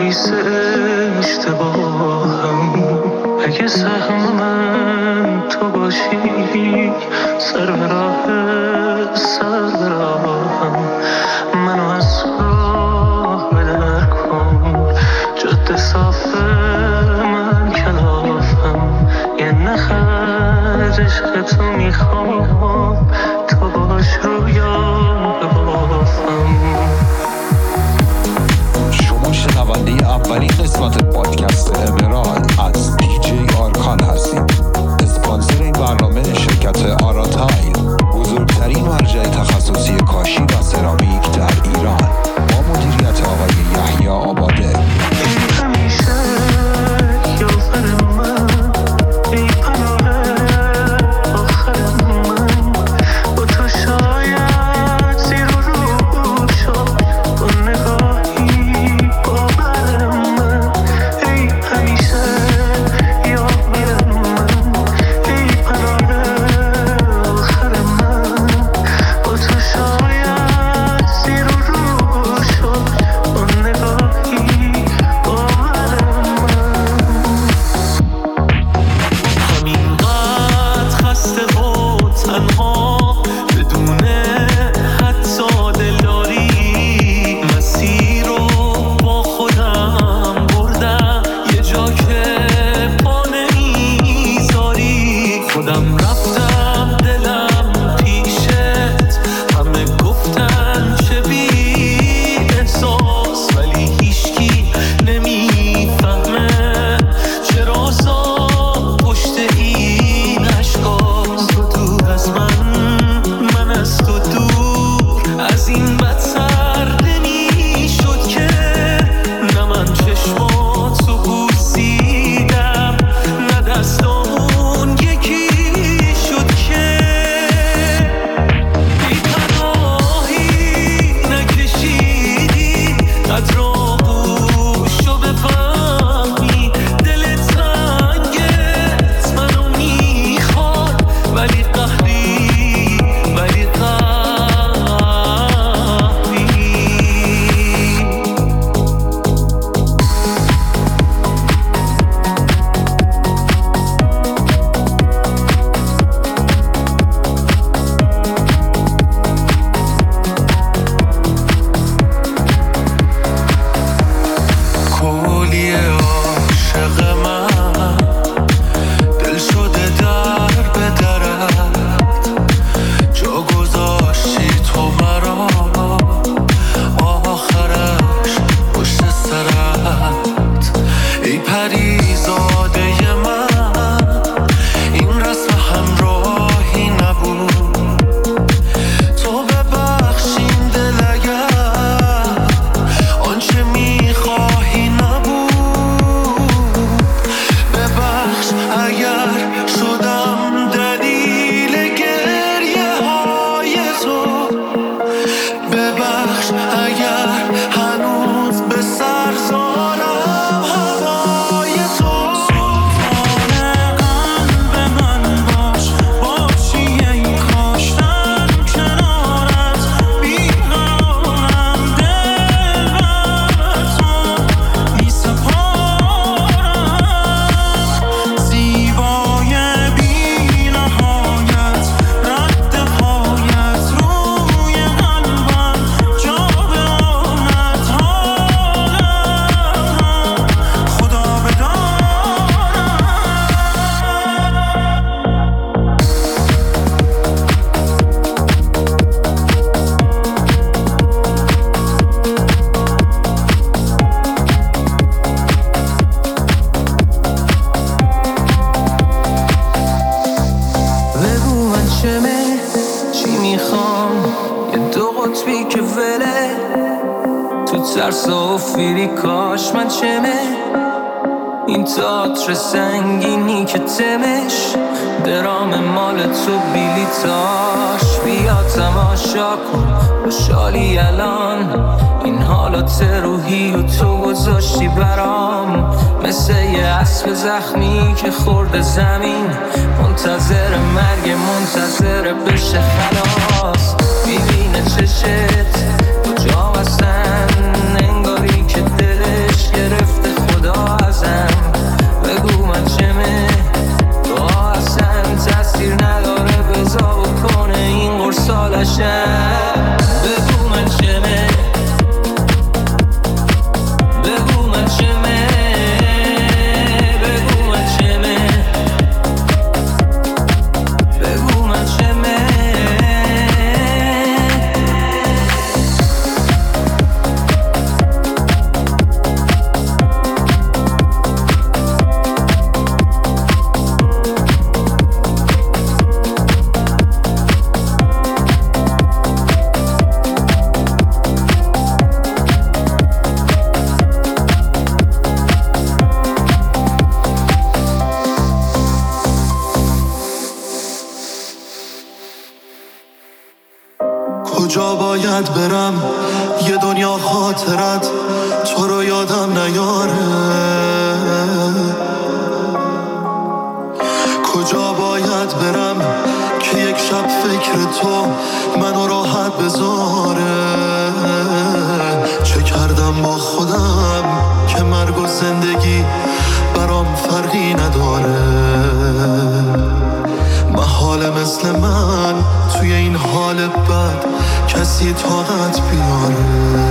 باعث اشتباهم. اگه سهم من تو باشی، سر به راهم منو از راه بدر کن. جاده صافه من کلافم، یه نخ عشق تو میخوام، تا باش رویام ببافم. شما شنونده اولین قسمت پادکست امرال از دیجی آرکان هستید. اسپانسر این برنامه شرکت آراتایل، بزرگترین مرجع تخصصی کاشی و سرامیک در ایران، با مدیریت آقای یحیی آباده. سافیری کاش من چمه این تئاتر سنگینی که تمش درام مال تو بیلیتاش. بیا تماشا کن خوشحالی الان، این حالات روحی و تو گذاشتی برام، مثل یه اسب زخمی که خورده زمین، منتظر مرگ منتظر بشه خلاص. میبینه چشت کجا هستن انگاری که دلش گرفت باشم. بگو من چمه، بگو من چمه، بگو من چمه، بگو من چمه. کجا باید برم یه دنیا خاطرت تو رو یادم نیاره؟ کجا باید برم که یک شب فکر تو منو راحت بذاره؟ چه کردم با خودم که مرگ و زندگی برام فرقی نداره؟ محاله مثل من توی این حال بد کسی طاقت بیاره.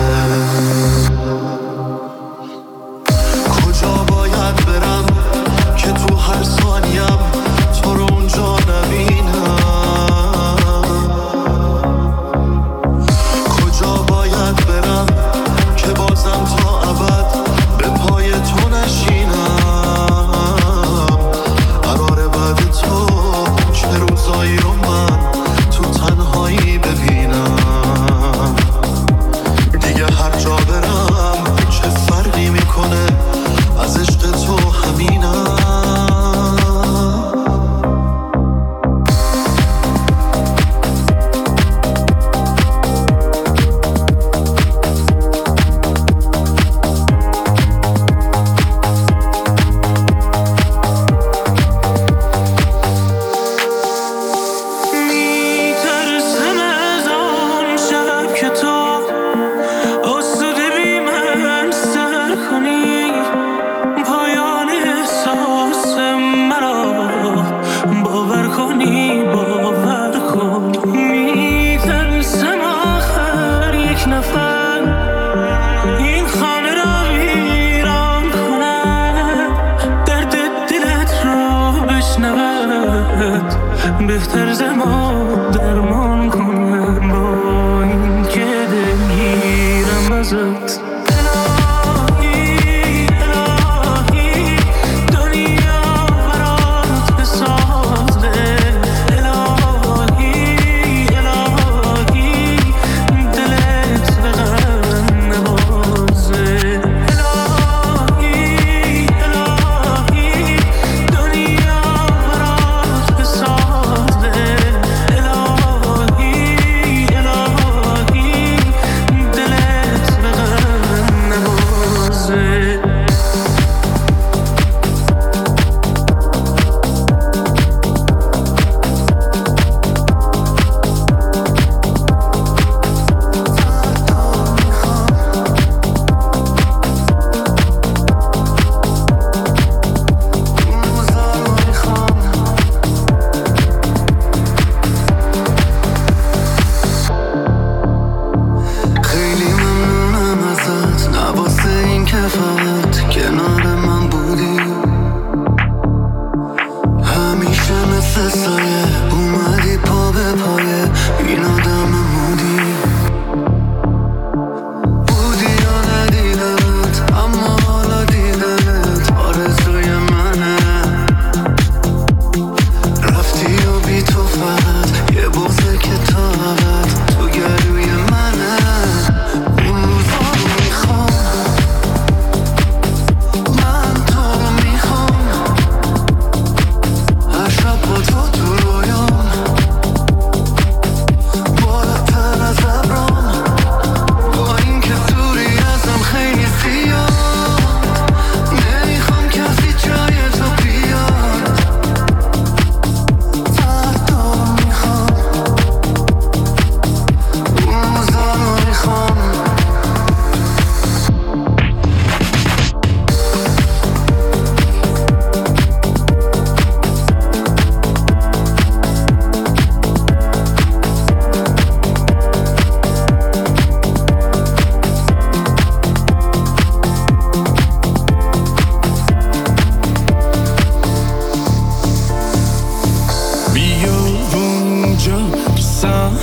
کجا باید برم که تو هر ثانیم تو رو اونجا نبینم؟ کجا باید برم که بازم تا ابد به پای تو نشینم؟ قراره بعد تو چه روزایی رو من تو تنهایی ببینم؟ دیگه هر جا برم چه فرقی میکنه، از عشق تو همینم. بهتر زمان درمان کنم با این که دلگیرم ازت.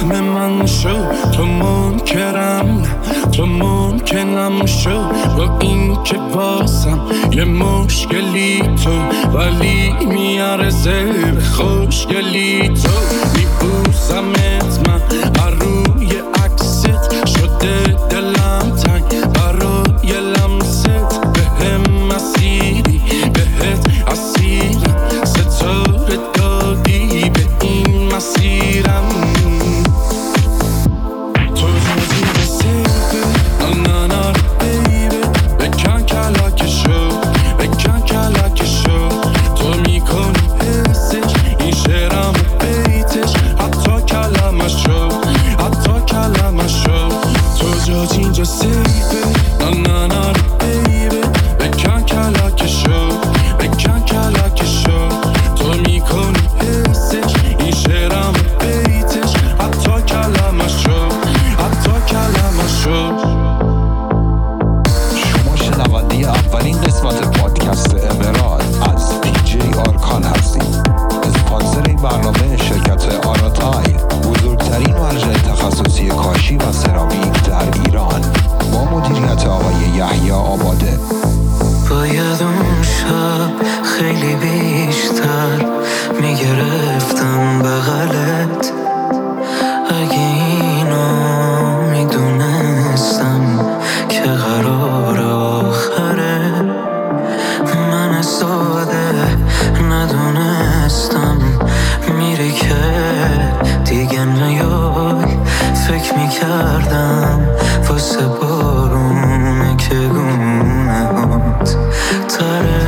فهم من شو، تو منکرم تو ممکنم شو، با این که بازم یه مشکلی تو، ولی میارزه به خوشگلی تو. میبوسمت من روی عکست، شده دلم تنگ برای لمست، بهم مسیری بهت اسیرم، ستاره دادی به این مسیرم. تو جزی به سیبه نانار بیبه، بکن کلاکشو بکن کلاکشو، تو میکنی حسش این شعرم بیتش، حتی کلمشو حتی کلمشو. تو جاج اینجا سیبه نانار بیبه، بکن کلاکشو بکن کلاکشو، تو میکنی حسش این شعرم بیتش، حتی کلمشو حتی کلمشو. شما شنونده اولین قسمت پادکست امارات از دیجی آرکان هستید. اسپانسر این برنامه شرکت آراتایل، بزرگترین مرجع تخصصی کاشی و سرامیک در ایران، با مدیریت آقای یحیی آباده. باید اون شب خیلی بیشتر میگرفتم بغلت، اگه اینو میدونستم که قرار آخره، من ساده ندونستم میری که دیگه نیای، فکر میکردم واسه بارونه که گونه هات تره.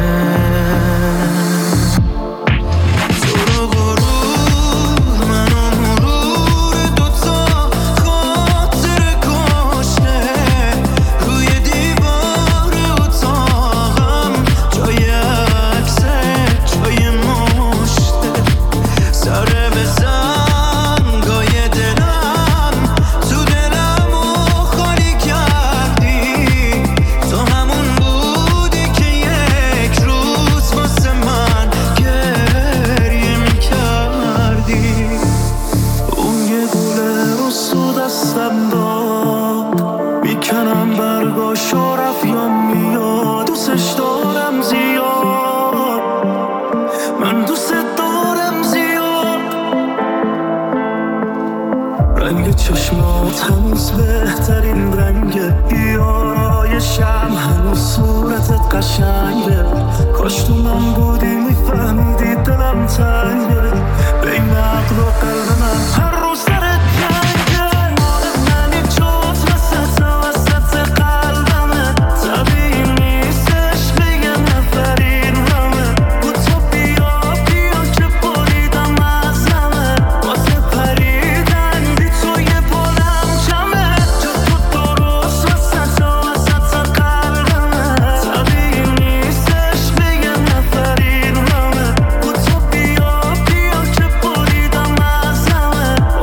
چشمات هنوز بهترین رنگه، بیارایشم هنوز صورتت قشنگه، کاش تو من بودی میفهمیدی دلم تنگه، بین عقل و قلب من هر روز سرت جنگه، منی جوت وسط قلبمه، طبیعی نیستش بگه نفرین همه، با تو بیا که بریدم از همه، واسه پریدن بی تو یه بالم کمه، جو تو درست وسط قلبمه، طبیعی نیستش بگه نفرین همه، با تو بیا که بریدم از همه،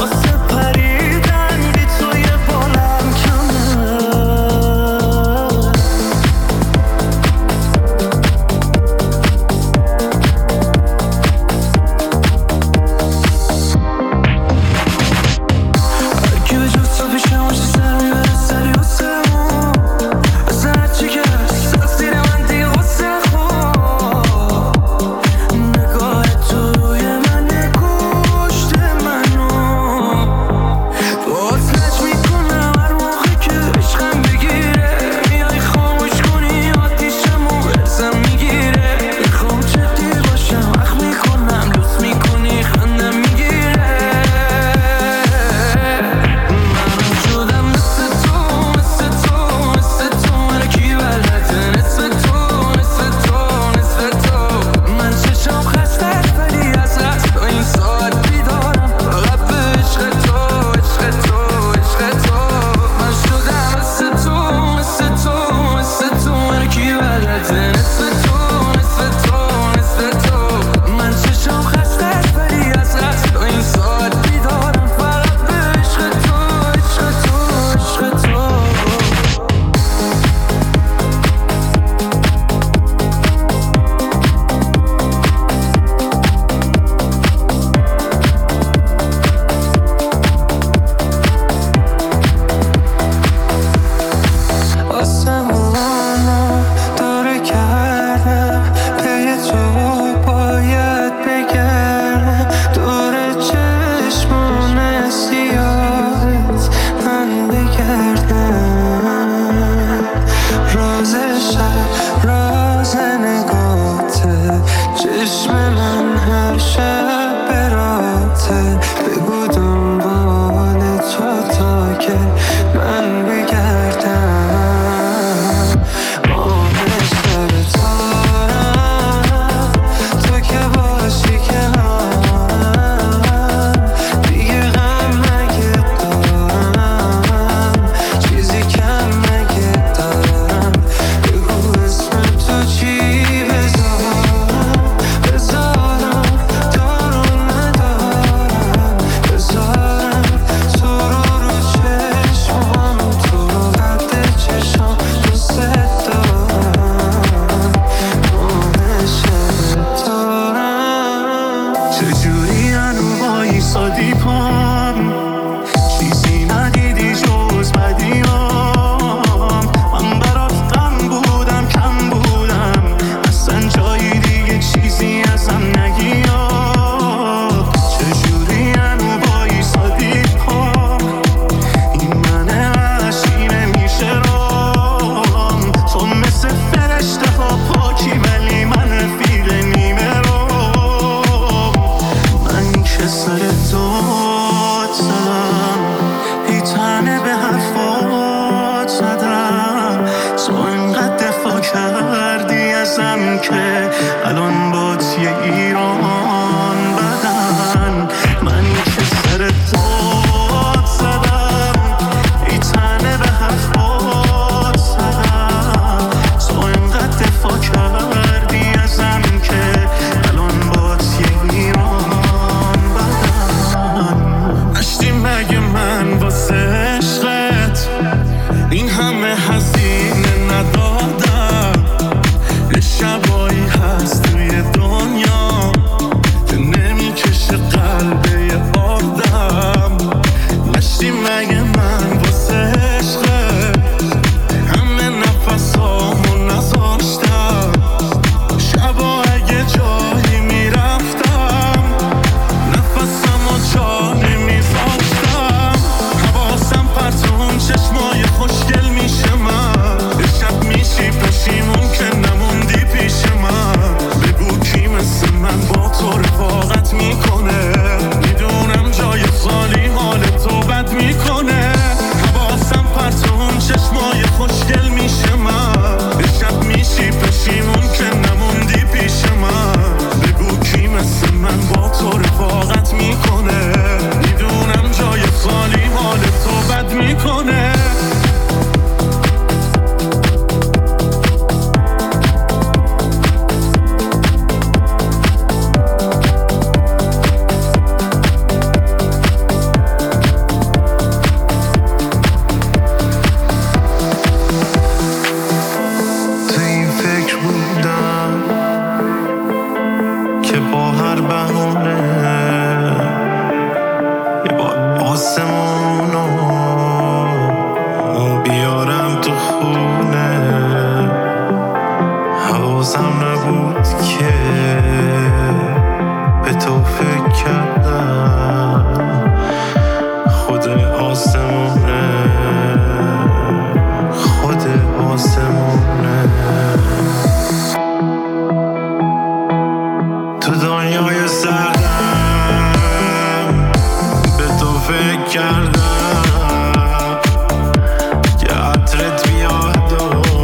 که عطرت میاد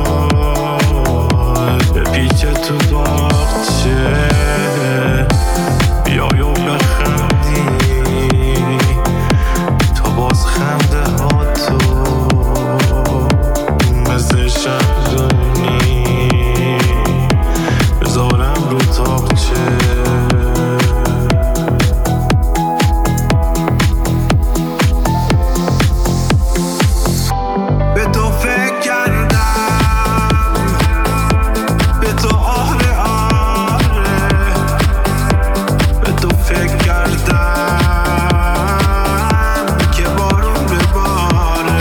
و بپیچه تو باغچه بیای و بخندی تا باز خنده ها تو مثل شمدونی بذارم رو تاقچه به تو فکر کردم به تو آره آره به تو فکر کردم که بارون بباره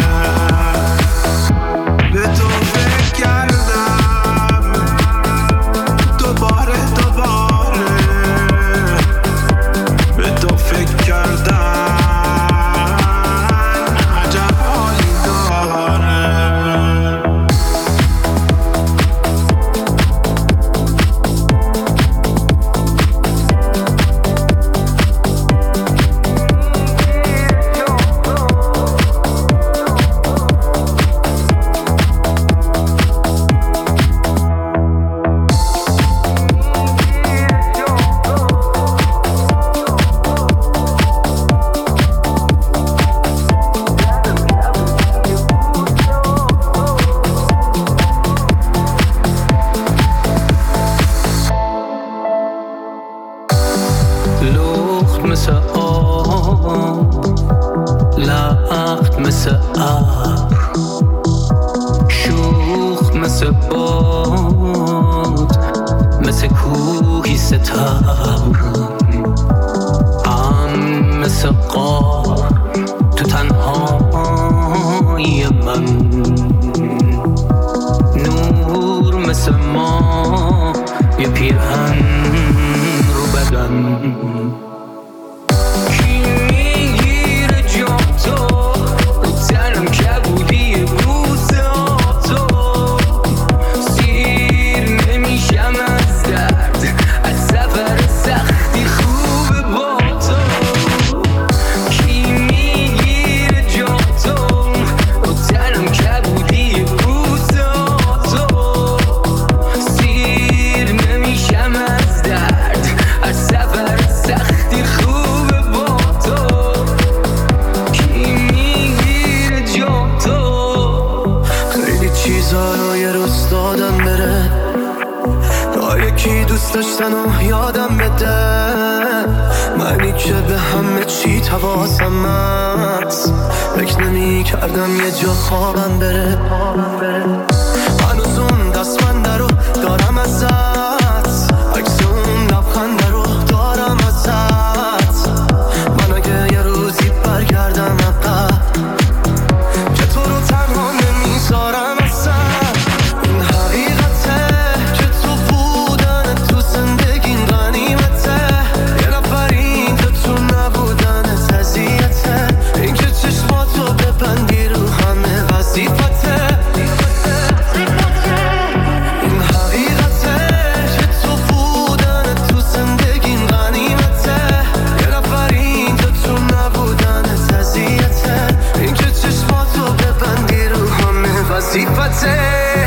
به تو فکر کردم دوباره به تو فکر کردم عجب حالی داره لخت مثل آب لخت مثل ابر شوخ مثل باد مثل کوهی ستبر مثل قار تو تنهایی من نور مثل ما یه پیرهن رو بدن کی میگیره جا تو رو تنم کبودی روزا تو سیر نمیشم از درد از سفر سختی خوبه با تو کی میگیره جا تو رو تنم کبودی روزا تو سیر نمیشم از درد از سفر سختی خوبه با تو کی میگیره جا تو خیلی چیزا رو یه روز دادم بره تا یکی دوست داشتن و یادم بده منی که به همه چی تواسم هست فکر نمی کردم یه جا خوابم بره هنوز اون دستمنده رو دارم ازت عکس اون لبخنده رو دارم ازت من اگه یه روزی برگردم عقب که تو رو تنها نمیذارم اصلا این حقیقته که تو بودن تو زندگیم غنیمته یه نفر اینجا تو نبودنت اذیته این که چشماتو ببندی رو همه وظیفته این حقیقته که تو بودن تو زندگیم غنیمته یه نفر اینجا تو نبودنت اذیته این که چشماتو ببندی رو همه وظیفته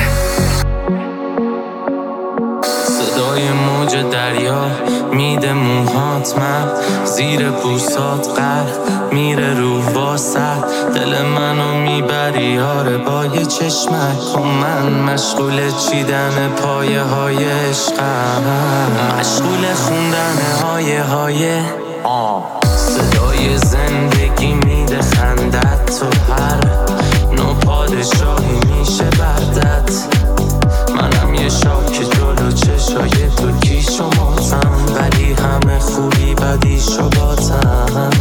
صدای موج دریا میده موهات من زیر بوسات غرق میره رو واسط دل منو میبری آره با یه چشمک کن من مشغول چیدن پایه های عشقم مشغول خوندن های صدای زندگی میده خندت تو هر نو پادشاهی میشه بردت منم یه شاک جلو چشای تو کیش و ماتم ولی همه خوبی بدیشو باتم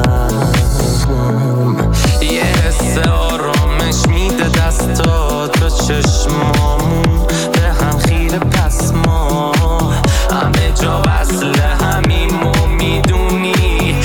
یه حس آرامش میده دستات و چشمامون به هم خیره پس ما همه جا وصل همیم و میدونی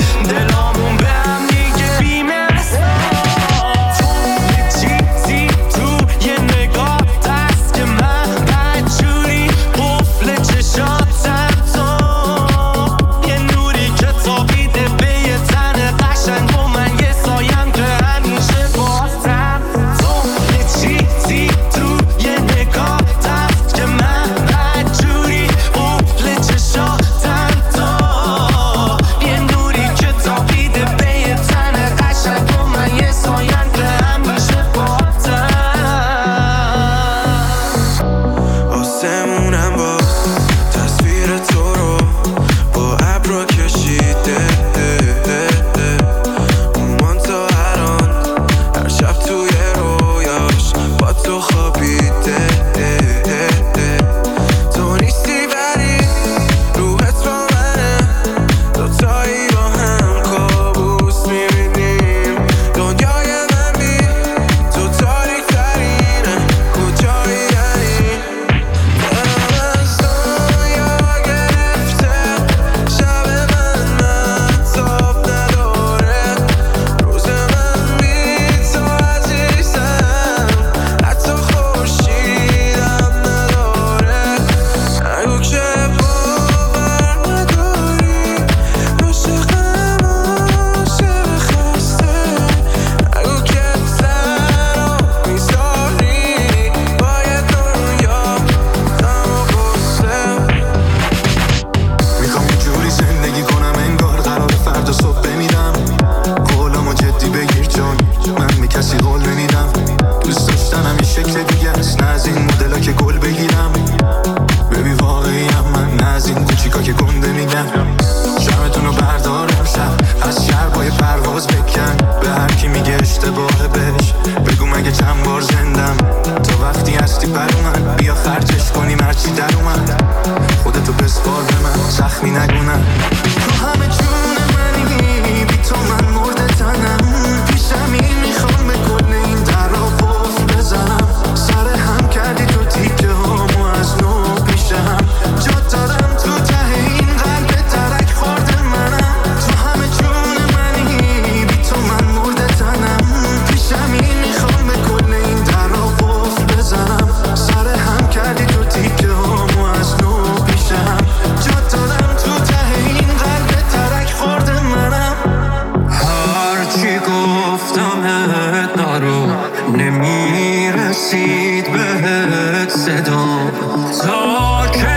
میگفتمت نرو نمیرسید بهت صدا تا که